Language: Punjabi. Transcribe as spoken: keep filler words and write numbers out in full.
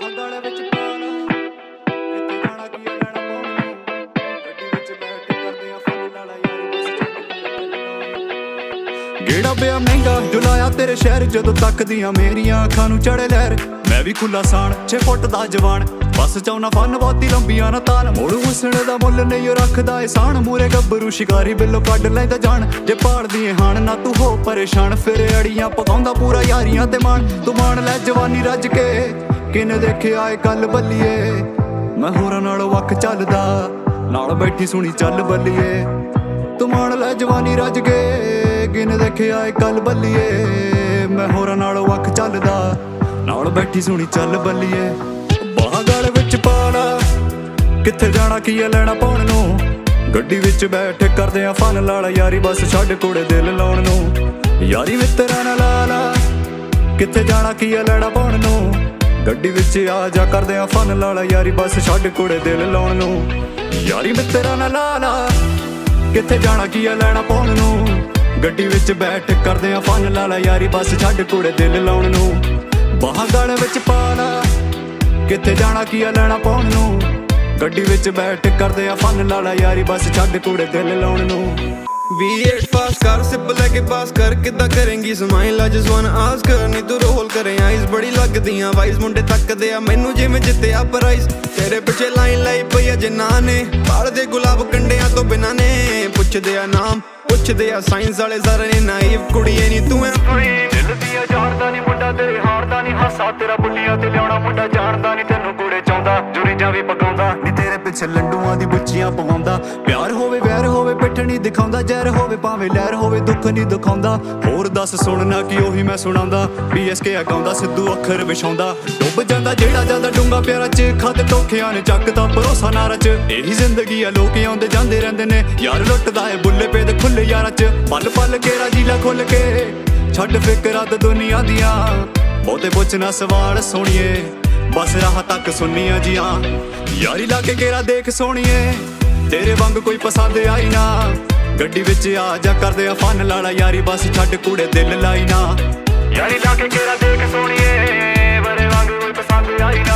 ਗਾਲੇ ਵਿੱਚ ਪਾਣਾ ਕਿੱਥੇ ਜਾਣਾ ਕੀ ਲੈਣਾ ਪਾਉਣੀ ਗੱਡੀ ਵਿੱਚ ਬੈਠ ਕੇ ਕਰਦੇ ਆ ਫਨ ਲਾਲਾ ਯਾਰੀ ਬਸ ਗੇੜਾ ਪਿਆ ਮਹਿੰਗਾ ਜੁਲਾਇਆ ਤੇਰੇ ਸ਼ਹਿਰ ਜਦੋਂ ਤੱਕਦੀਆਂ ਮੇਰੀਆਂ ਅੱਖਾਂ ਨੂੰ ਚੜੇ ਲਹਿਰ ਮੈਂ ਵੀ ਖੁੱਲਾ ਸਾਣ ਛੇ ਫੁੱਟ ਦਾ ਜਵਾਨ ਬਸ ਚਾਉਣਾ ਫਨ ਬਹੁਤੀ ਲੰਬੀਆਂ ਨਾ ਤਾਨ ਮੋੜ ਹੁਸਣ ਦਾ ਮੁੱਲ ਨਹੀਂ ਰੱਖਦਾ ਏ ਸਾਣ ਮੂਰੇ ਗੱਭਰੂ ਸ਼ਿਕਾਰੀ ਬਿੱਲੋ ਕੱਢ ਲੈਂਦਾ ਜਾਣ ਜੇ ਪਾੜਦੀ ਏ ਹਾਣ ਨਾ ਤੂੰ ਹੋ ਪਰੇਸ਼ਾਨ ਫਿਰ ਅੜੀਆਂ ਪਕਾਉਂਦਾ ਪੂਰਾ ਯਾਰੀਆਂ ਤੇ ਮਾਣ ਤੂੰ ਮਾਣ ਲੈ ਜਵਾਨੀ ਰੱਜ ਕੇ ਕਿਨੇ ਦੇਖਿਆ ਏ ਕੱਲ ਬੱਲੀਏ ਮੈਂ ਹੋਰਾਂ ਨਾਲੋਂ ਵੱਖ ਚੱਲਦਾ ਨਾਲ ਬੈਠੀ ਸੁਣੀ ਚੱਲ ਬੱਲੀਏ ਤੂੰ ਮਾਣ ਲੈ ਜਵਾਨੀ ਰੱਜ ਕੇ ਕਿਨੇ ਦੇਖਿਆ ਏ ਕੱਲ ਬੱਲੀਏ ਮੈਂ ਹੋਰਾਂ ਨਾਲੋਂ ਵੱਖ ਚੱਲਦਾ ਨਾਲ ਬੈਠੀ ਸੁਣੀ ਚੱਲ ਬੱਲੀਏ ਬਾਹਾਂ ਗਲ ਵਿੱਚ ਪਾਣਾ ਕਿੱਥੇ ਜਾਣਾ ਕੀ ਐ ਲੈਣਾ ਪਾਉਣ ਨੂੰ ਗੱਡੀ ਵਿੱਚ ਬੈਠ ਕਰਦੇ ਆ ਫਨ ਲਾਲਾ ਯਾਰੀ ਬਸ ਛੱਡ ਕੁੜੇ ਦਿਲ ਲਾਉਣ ਨੂੰ ਯਾਰੀ ਮਿੱਤਰਾਂ ਨਾਲ ਲਾ ਲਾ ਕਿੱਥੇ ਜਾਣਾ ਕੀ ਐ ਲੈਣਾ ਪਾਉਣ ਨੂੰ ਗੱਡੀ ਵਿੱਚ ਆ ਜਾ ਕਰਦੇ ਆ ਫਨ ਲਾਲਾ ਯਾਰੀ ਬਸ ਛੱਡ ਕੁੜੇ ਦਿਲ ਲਾਉਣ ਨੂੰ ਯਾਰੀ ਮਿੱਤਰਾਂ ਨਾਲ ਲਾ ਲਾ ਕਿੱਥੇ ਜਾਣਾ ਕੀ ਐ ਲੈਣਾ ਪਾਉਣ ਨੂੰ ਗੱਡੀ ਵਿੱਚ ਬੈਠ ਕਰਦੇ ਆ ਫਨ ਲਾਲਾ ਯਾਰੀ ਬਸ ਛੱਡ ਕੁੜੇ ਦਿਲ ਲਾਉਣ ਨੂੰ ਬਾਹਾਂ ਗਲ ਵਿੱਚ ਪਾਣਾ ਕਿੱਥੇ ਜਾਣਾ ਕੀ ਆ ਲੈਣਾ ਪਾਉਣ ਨੂੰ ਗੱਡੀ ਵਿੱਚ ਬੈਠ ਕਰਦੇ ਆ ਫਨ ਲਾਲਾ ਯਾਰੀ ਬਸ ਛੱਡ ਕੁੜੇ ਦਿਲ ਲਾਉਣ ਨੂੰ ਬੀ ਏਟ ਪਾਸ ਕਰ ਸਿਪ ਲੈ ਕੇ ਪਾਸ ਕਰ ਕਿੱਦਾਂ ਕਰੇਂਗੀ smile I just wanna ask her ਨੀ ਤੂੰ ਰੋਲ ਕਰੇ ਆਈਜ਼ ਬੜੀ ਲੱਗਦੀਆਂ ਵਾਈਜ਼ ਮੁੰਡੇ ਤੱਕਦੇ ਆ ਮੈਨੂੰ ਜਿਵੇਂ ਜਿੱਤਿਆ ਪ੍ਰਾਈਜ਼ ਤੇਰੇ ਪਿੱਛੇ ਲਾਈਨ ਲਾਈ ਪਈ ਆ ਜਿਨ੍ਹਾਂ ਨੇ ਪਾਲਦੇ ਗੁਲਾਬ ਕੰਡਿਆਂ ਤੋਂ ਬਿਨਾਂ ਨੇ ਪੁੱਛਦੇ ਆ ਨਾਮ ਪੁੱਛਦੇ ਆ ਸਾਇੰਸ ਵਾਲੇ ਸਾਰੇ ਨੇ ਨਾਈਵ ਕੁੜੀਏ ਨੀ ਤੂੰ ਐ ਦਿਲ ਦੀਆਂ ਜਾਣਦਾ ਨੀ ਮੁੰਡਾ ਤੇਰੇ ਹਾਰਦਾ ਨੀ ਹਾਸਾ ਤੇਰਾ ਬੁੱਲੀਆਂ ਤੇ ਲਿਆਉਣਾ ਮੁੰਡਾ ਜਾਣਦਾ ਨੀ ਤੈਨੂੰ ਕੁੜੇ ਚਾਹੁੰਦਾ ਜੁਰੀਜਾਂ ਵੀ ਪਕਾਉਂਦਾ ਨੀ ਤੇਰੇ ਪਿੱਛੇ ਲੰਡੂਆਂ ਦੀ ਬੁੱਚੀਆਂ ਪਵਾਉਂਦਾ ਪਿਆਰ ਹੋਵੇ ਵੈਰ ਹੋਵੇ ਪਿੱਠ ਨੀ ਦਿਖਾਉਂਦਾ ਜ਼ਹਿਰ ਹੋਵੇ ਭਾਵੇਂ ਲਹਿਰ ਹੋਵੇ ਦੁੱਖ ਨੀ ਦਿਖਾਉਂਦਾ ਹੋਰ ਦੱਸ ਸੁਣਨਾ ਕੀ ਉਹੀ ਮੈਂ ਸੁਣਾਉਂਦਾ ਪੀ ਐਸ ਕੇ ਅਗਾਉਂਦਾ ਸਿੱਧੂ ਅੱਖਰ ਵਿਛਾਉਂਦਾ ਡੁੱਬ ਜਾਂਦਾ ਜਿਹੜਾ ਜਾਂਦਾ ਡੂੰਗਾ ਪਿਆਰਾ ਚ ਖੱਤ ਧੋਖਿਆਂ ਨੇ ਚੱਕਦਾ ਭਰੋਸਾ ਨਾ ਰਚ ਇਹੀ ਜ਼ਿੰਦਗੀ ਆ ਲੋਕ ਆਉਂਦੇ ਜਾਂਦੇ ਰਹਿੰਦੇ ਨੇ ਯਾਰ ਲੁੱਟਦਾ ਏ ਬੁੱਲੇ ਪੇ ਤੇ ਖੁੱਲੇ ਯਾਰਾਂ ਚ ਪਲ ਪਲ ਕੇ ਰਾਜੀਲਾ ਖੁੱਲ ਕੇ ਛੱਡ ਫਿਕਰਾਂ ਤੇ ਦੁਨੀਆ ਦੀਆਂ ਬਹੁਤੇ ਪੁੱਛਣਾ ਸਵਾਲ ਸੁਣੀਏ ਬਸ ਰਾਹ ਤੱਕ ਸੁਣੀਆਂ ਜੀਆਂ ਯਾਰੀ ਲਾ ਕੇ ਗੇਰਾ ਦੇਖ ਸੋਣੀਏ ਤੇਰੇ ਵਾਂਗ ਕੋਈ ਪਸੰਦ ਆਈ ਨਾ ਗੱਡੀ ਵਿੱਚ ਆ ਜਾ ਕਰਦੇ ਆ ਫਨ ਲਾਲਾ ਯਾਰੀ ਬਸ ਛੱਡ ਕੁੜੇ ਦਿਲ ਲਾਈ ਨਾ ਯਾਰੀ ਲਾ ਕੇ ਗੇਰਾ ਦੇਖ ਸੋਣੀਏ ਮੇਰੇ ਵਾਂਗ ਕੋਈ ਪਸੰਦ ਆਈ